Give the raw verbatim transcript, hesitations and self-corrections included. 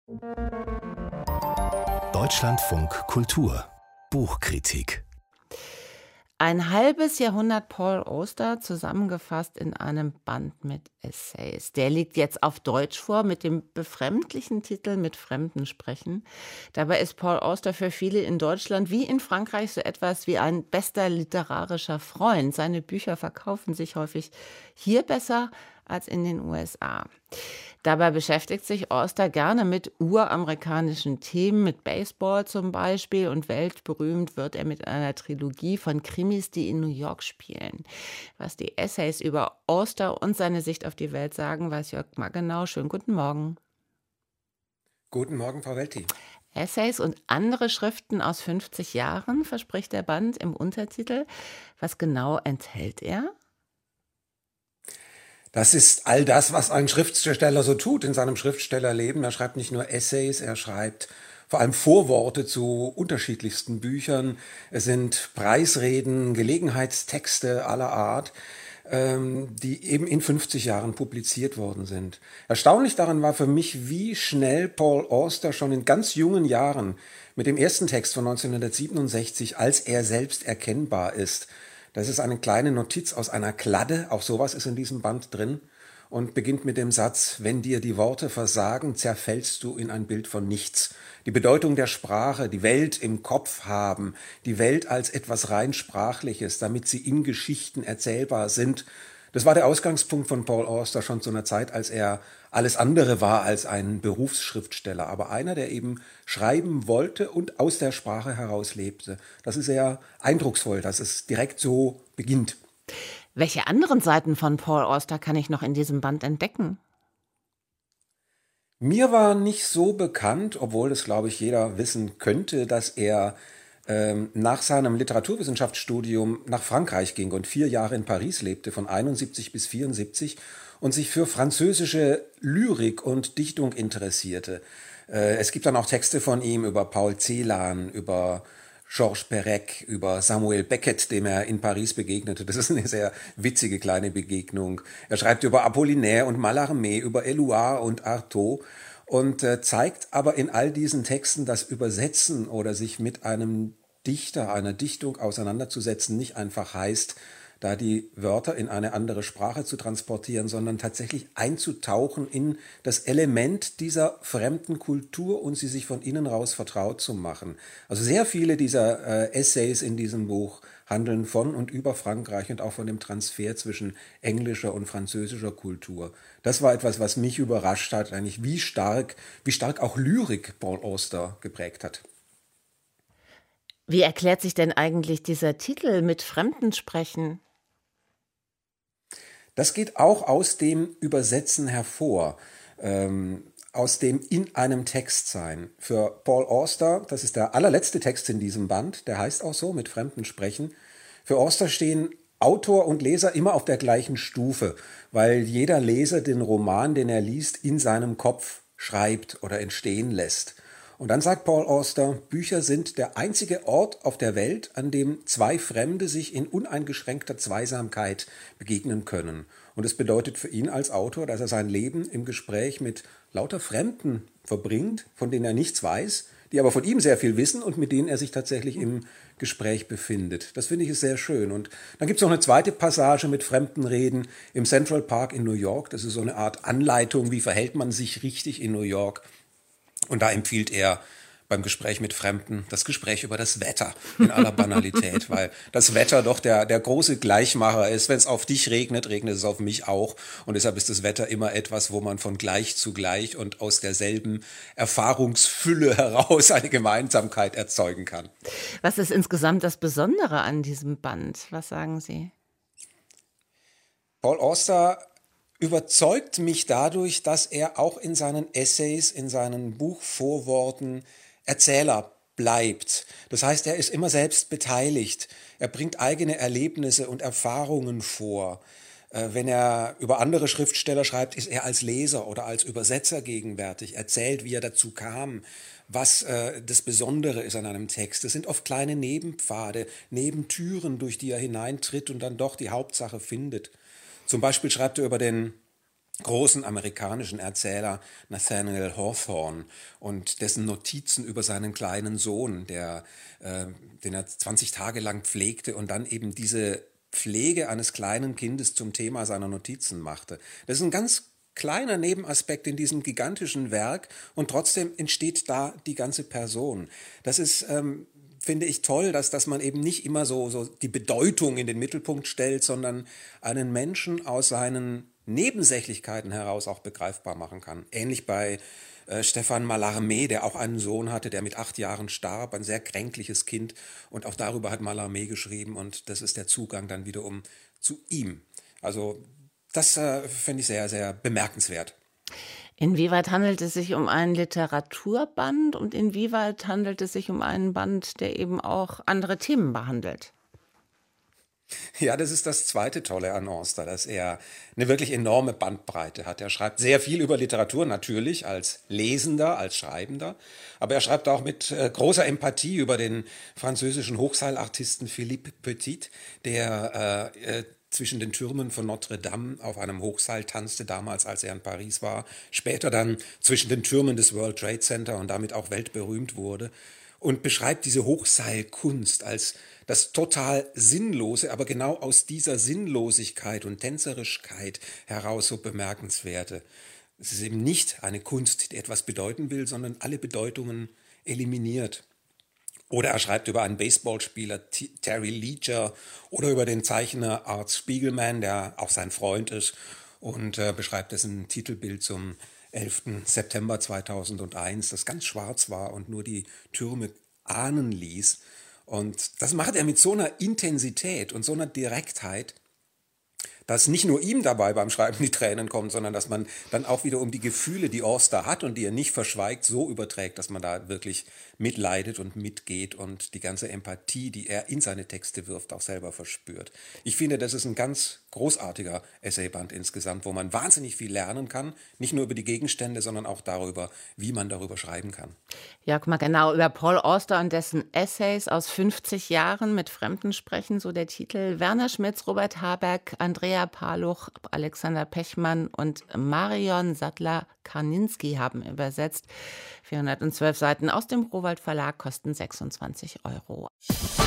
Deutschlandfunk Kultur Buchkritik. Ein halbes Jahrhundert Paul Auster zusammengefasst in einem Band mit Essays. Der liegt jetzt auf Deutsch vor mit dem befremdlichen Titel Mit Fremden sprechen. Dabei ist Paul Auster für viele in Deutschland wie in Frankreich so etwas wie ein bester literarischer Freund. Seine Bücher verkaufen sich häufig hier besser als in den U S A. Dabei beschäftigt sich Auster gerne mit uramerikanischen Themen, mit Baseball zum Beispiel, und weltberühmt wird er mit einer Trilogie von Krimis, die in New York spielen. Was die Essays über Auster und seine Sicht auf die Welt sagen, weiß Jörg Maggenau. Schönen guten Morgen. Guten Morgen, Frau Welti. Essays und andere Schriften aus fünfzig Jahren, verspricht der Band im Untertitel. Was genau enthält er? Das ist all das, was ein Schriftsteller so tut in seinem Schriftstellerleben. Er schreibt nicht nur Essays, er schreibt vor allem Vorworte zu unterschiedlichsten Büchern. Es sind Preisreden, Gelegenheitstexte aller Art, ähm, die eben in fünfzig Jahren publiziert worden sind. Erstaunlich daran war für mich, wie schnell Paul Auster schon in ganz jungen Jahren mit dem ersten Text von neunzehnhundertsiebenundsechzig als er selbst erkennbar ist. Das ist eine kleine Notiz aus einer Kladde, auch sowas ist in diesem Band drin, und beginnt mit dem Satz: Wenn dir die Worte versagen, zerfällst du in ein Bild von nichts. Die Bedeutung der Sprache, die Welt im Kopf haben, die Welt als etwas rein Sprachliches, damit sie in Geschichten erzählbar sind. Das war der Ausgangspunkt von Paul Auster schon zu einer Zeit, als er alles andere war als ein Berufsschriftsteller, aber einer, der eben schreiben wollte und aus der Sprache heraus lebte. Das ist sehr eindrucksvoll, dass es direkt so beginnt. Welche anderen Seiten von Paul Auster kann ich noch in diesem Band entdecken? Mir war nicht so bekannt, obwohl das, glaube ich, jeder wissen könnte, dass er ähm, nach seinem Literaturwissenschaftsstudium nach Frankreich ging und vier Jahre in Paris lebte, von einundsiebzig bis vierundsiebzig, und sich für französische Lyrik und Dichtung interessierte. Äh, es gibt dann auch Texte von ihm über Paul Celan, über Georges Perec, über Samuel Beckett, dem er in Paris begegnete. Das ist eine sehr witzige kleine Begegnung. Er schreibt über Apollinaire und Mallarmé, über Éluard und Artaud und äh, zeigt aber in all diesen Texten, dass Übersetzen oder sich mit einem Dichter, einer Dichtung auseinanderzusetzen, nicht einfach heißt, da die Wörter in eine andere Sprache zu transportieren, sondern tatsächlich einzutauchen in das Element dieser fremden Kultur und sie sich von innen raus vertraut zu machen. Also sehr viele dieser äh, Essays in diesem Buch handeln von und über Frankreich und auch von dem Transfer zwischen englischer und französischer Kultur. Das war etwas, was mich überrascht hat, eigentlich wie stark, wie stark auch Lyrik Paul Auster geprägt hat. Wie erklärt sich denn eigentlich dieser Titel Mit Fremden sprechen? Das geht auch aus dem Übersetzen hervor, ähm, aus dem in einem Text sein. Für Paul Auster, das ist der allerletzte Text in diesem Band, der heißt auch so, Mit Fremden sprechen. Für Auster stehen Autor und Leser immer auf der gleichen Stufe, weil jeder Leser den Roman, den er liest, in seinem Kopf schreibt oder entstehen lässt. Und dann sagt Paul Auster, Bücher sind der einzige Ort auf der Welt, an dem zwei Fremde sich in uneingeschränkter Zweisamkeit begegnen können. Und es bedeutet für ihn als Autor, dass er sein Leben im Gespräch mit lauter Fremden verbringt, von denen er nichts weiß, die aber von ihm sehr viel wissen und mit denen er sich tatsächlich im Gespräch befindet. Das finde ich ist sehr schön. Und dann gibt es noch eine zweite Passage mit fremden Reden im Central Park in New York. Das ist so eine Art Anleitung, wie verhält man sich richtig in New York. Und da empfiehlt er beim Gespräch mit Fremden das Gespräch über das Wetter in aller Banalität, weil das Wetter doch der, der große Gleichmacher ist. Wenn es auf dich regnet, regnet es auf mich auch. Und deshalb ist das Wetter immer etwas, wo man von gleich zu gleich und aus derselben Erfahrungsfülle heraus eine Gemeinsamkeit erzeugen kann. Was ist insgesamt das Besondere an diesem Band? Was sagen Sie? Paul Auster überzeugt mich dadurch, dass er auch in seinen Essays, in seinen Buchvorworten Erzähler bleibt. Das heißt, er ist immer selbst beteiligt. Er bringt eigene Erlebnisse und Erfahrungen vor. Äh, wenn er über andere Schriftsteller schreibt, ist er als Leser oder als Übersetzer gegenwärtig, erzählt, wie er dazu kam, was äh, das Besondere ist an einem Text. Es sind oft kleine Nebenpfade, Nebentüren, durch die er hineintritt und dann doch die Hauptsache findet. Zum Beispiel schreibt er über den großen amerikanischen Erzähler Nathaniel Hawthorne und dessen Notizen über seinen kleinen Sohn, der, äh, den er zwanzig Tage lang pflegte und dann eben diese Pflege eines kleinen Kindes zum Thema seiner Notizen machte. Das ist ein ganz kleiner Nebenaspekt in diesem gigantischen Werk und trotzdem entsteht da die ganze Person. Das ist, ähm, finde ich toll, dass, dass man eben nicht immer so, so die Bedeutung in den Mittelpunkt stellt, sondern einen Menschen aus seinen Nebensächlichkeiten heraus auch begreifbar machen kann. Ähnlich bei äh, Stefan Mallarmé, der auch einen Sohn hatte, der mit acht Jahren starb, ein sehr kränkliches Kind. Und auch darüber hat Mallarmé geschrieben und das ist der Zugang dann wiederum zu ihm. Also das äh, finde ich sehr, sehr bemerkenswert. Inwieweit handelt es sich um einen Literaturband und inwieweit handelt es sich um einen Band, der eben auch andere Themen behandelt? Ja, das ist das zweite Tolle an Auster, dass er eine wirklich enorme Bandbreite hat. Er schreibt sehr viel über Literatur, natürlich als Lesender, als Schreibender, aber er schreibt auch mit äh, großer Empathie über den französischen Hochseilartisten Philippe Petit, der äh, äh, zwischen den Türmen von Notre Dame auf einem Hochseil tanzte, damals als er in Paris war, später dann zwischen den Türmen des World Trade Center und damit auch weltberühmt wurde und beschreibt diese Hochseilkunst als das total Sinnlose, aber genau aus dieser Sinnlosigkeit und Tänzerischkeit heraus so bemerkenswerte. Es ist eben nicht eine Kunst, die etwas bedeuten will, sondern alle Bedeutungen eliminiert. Oder er schreibt über einen Baseballspieler T- Terry Leger oder über den Zeichner Art Spiegelman, der auch sein Freund ist und äh, beschreibt dessen Titelbild zum elften September zweitausendeins, das ganz schwarz war und nur die Türme ahnen ließ. Und das macht er mit so einer Intensität und so einer Direktheit, dass nicht nur ihm dabei beim Schreiben die Tränen kommen, sondern dass man dann auch wieder um die Gefühle, die Auster hat und die er nicht verschweigt, so überträgt, dass man da wirklich mitleidet und mitgeht und die ganze Empathie, die er in seine Texte wirft, auch selber verspürt. Ich finde, das ist ein ganz großartiger Essayband insgesamt, wo man wahnsinnig viel lernen kann, nicht nur über die Gegenstände, sondern auch darüber, wie man darüber schreiben kann. Ja, guck mal, genau, über Paul Auster und dessen Essays aus fünfzig Jahren mit Fremden sprechen, so der Titel. Werner Schmitz, Robert Haberk, Andrea Paluch, Alexander Pechmann und Marion Sattler-Karninski haben übersetzt. vierhundertzwölf Seiten aus dem Rowohlt Verlag kosten sechsundzwanzig Euro.